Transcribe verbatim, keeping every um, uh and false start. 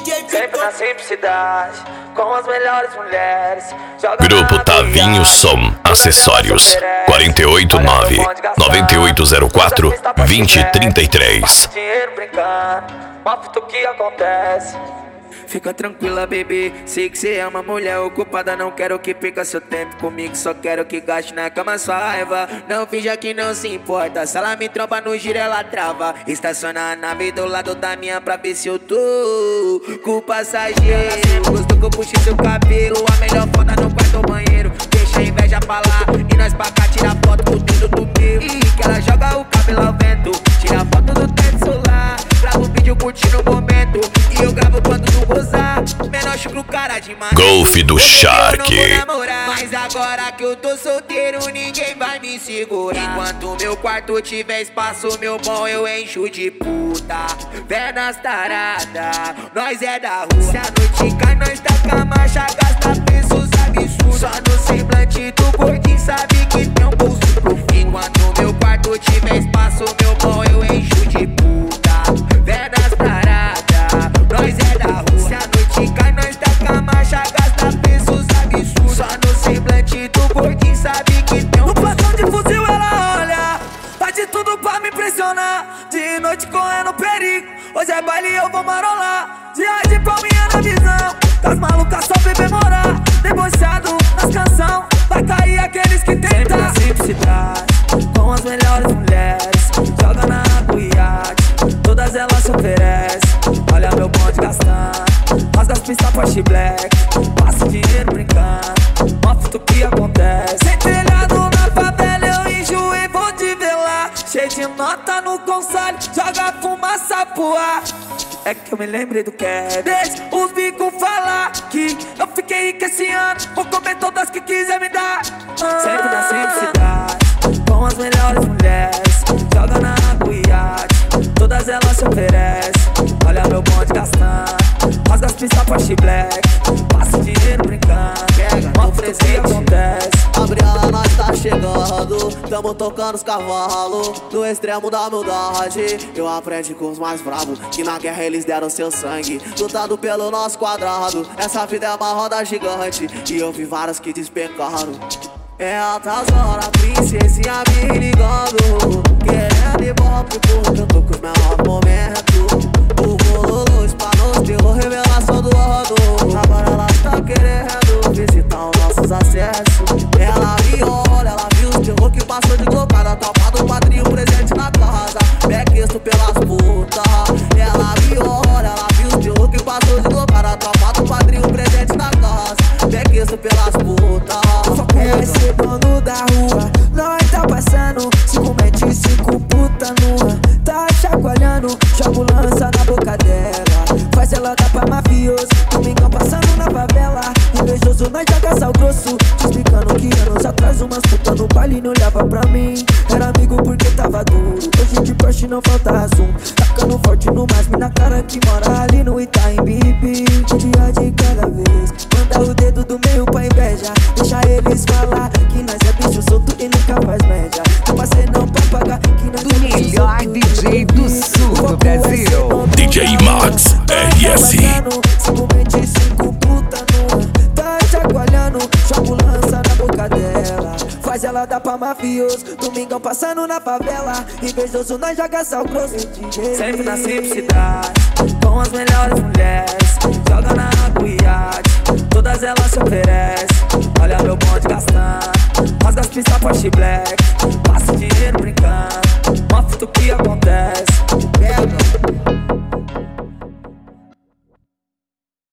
J Sempre na simplicidade, com as melhores mulheres. Joga Grupo Tavinho Som Acessórios quatro oito nove, nove oito zero quatro, dois zero três três. Dinheiro brincando, uma foto que acontece. Fica tranquila, bebê, sei que cê é uma mulher ocupada. Não quero que perca seu tempo comigo, só quero que gaste na cama sua raiva. Não finja que não se importa, se ela me tromba no giro ela trava. Estaciona a nave do lado da minha pra ver se eu tô com o passageiro. Gostou que eu puxei seu cabelo, a melhor foda no quarto ou banheiro. Deixa a inveja pra lá e nós pra cá tira foto com o dedo do meu. E que ela joga o cabelo ao vento, tira foto do teto solar. Gravo vídeo curtindo o momento e eu gravo quando tu gozar. Menor chucro cara demais. Golfe do Shark. Mas agora que eu tô solteiro ninguém vai me segurar. Enquanto meu quarto tiver espaço, meu bom, eu encho de puta. Pernas tarada, nós é da rua. Se a noite cai, nós taca a marcha, gasta preços absurdos. Só no semblante do gordinho sabe que tem um bolso profundo. Enquanto meu quarto tiver espaço, meu bom, eu encho de puta. Pernas tarada, nós é da rua. Se a noite cai, nós taca a marcha, gasta preços absurdos. Só no semblante do gordinho sabe que tem um no plantão de fuzil ela olha, faz de tudo pra me impressionar. De noite correndo perigo, hoje é baile eu vou marolar. Dia de palminha na visão, das malucas só bebê morar. Debochado nas canção, vai cair aqueles que tentam. Sempre na simplicidade, com as melhores mulheres. Joga na água e iate, todas elas se oferecem. Olha meu bonde gastando, rasga as pistas Porsche Black. Passa dinheiro brincando, uma foto que acontece. Sem telhado na favela eu enjoei, vou te ver lá. Cheio de nota no console, joga fumaça pro ar. É que eu me lembrei do que é. Deixa os bicos falar que eu fiquei rico esse ano, vou comer todas que quiser me dar. ah. Sempre na simplicidade, com as melhores mulheres. Joga na água e iate, todas elas se oferecem. Olha meu bonde gastando, rasga as pistas Porsche Black. Passa dinheiro brincando, uma foto que acontece. Gabriela, nós tá chegando, tamo tocando os cavalos. No extremo da humildade, eu aprendi com os mais bravos, que na guerra eles deram seu sangue, lutando pelo nosso quadrado. Essa vida é uma roda gigante, e eu vi várias que despencaram. É altas horas, princesinha me ligando, querendo ibope porque eu tô com os melhores momentos. O bolo luz pra nós, pelo revelação do ano. Agora ela tá querendo visitar os nossos acessos. Ela me olha, ela viu os terror que passou de glocada. Tropa do padrinho presente na casa, bequeço pelas putas. Ela me olha, ela viu os terror que passou de glocada. Tropa do padrinho presente na casa, bequeço pelas putas. É ser dono da rua, nós tá passando, cinco mete cinco puta nua. Tá chacoalhando, jogo lança na boca dela, faz ela dar pra mafioso. Domingão passando na favela, invejoso nós joga sal grosso. Te explicando que anos atrás umas puta no baile não olhava pra mim. Era amigo porque tava duro, hoje de Porsche não falta zoom. Tacando forte no mais, na cara que mora ali no Itaim Bibi. Um dia de cada vez, manda o dedo do meio pra inveja. Deixa eles falar que nós é bicho solto e nunca faz média. Não passei não pra pagar que nós é bicho melhor D J do sul do Brasil, D J Max R S. cinco vinte e cinco puta nua, tá chacoalhando, jogo lança na boca dela, faz ela dar pra mafioso. Domingão passando na favela, invejoso nós joga sal grosso. Sempre na simplicidade, com as melhores mulheres.